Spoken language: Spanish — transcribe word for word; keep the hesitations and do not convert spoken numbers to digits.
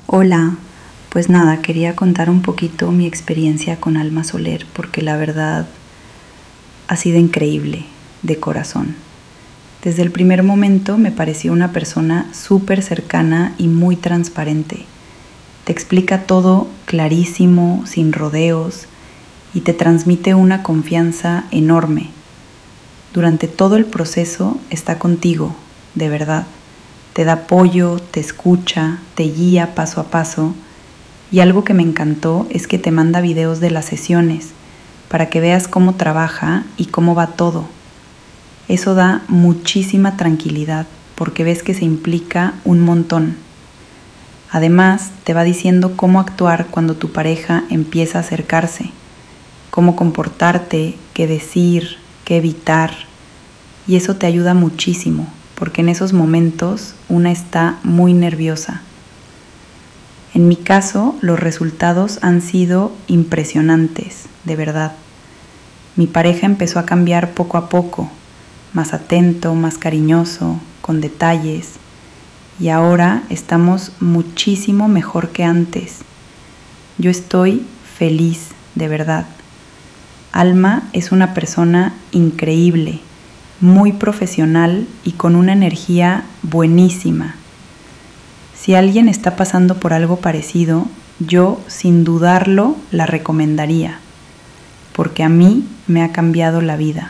Hola, pues nada, quería contar un poquito mi experiencia con Alma Soler porque la verdad ha sido increíble, de corazón. Desde el primer momento me pareció una persona súper cercana y muy transparente. Te explica todo clarísimo, sin rodeos, y te transmite una confianza enorme. Durante todo el proceso está contigo, de verdad. Te da apoyo, te escucha, te guía paso a paso, y algo que me encantó es que te manda videos de las sesiones para que veas cómo trabaja y cómo va todo. Eso da muchísima tranquilidad porque ves que se implica un montón. Además, te va diciendo cómo actuar cuando tu pareja empieza a acercarse, cómo comportarte, qué decir, qué evitar, y eso te ayuda muchísimo porque en esos momentos una está muy nerviosa. En mi caso, los resultados han sido impresionantes, de verdad. Mi pareja empezó a cambiar poco a poco, más atento, más cariñoso, con detalles, y ahora estamos muchísimo mejor que antes. Yo estoy feliz, de verdad. Alma es una persona increíble, muy profesional y con una energía buenísima. Si alguien está pasando por algo parecido, yo sin dudarlo la recomendaría, porque a mí me ha cambiado la vida.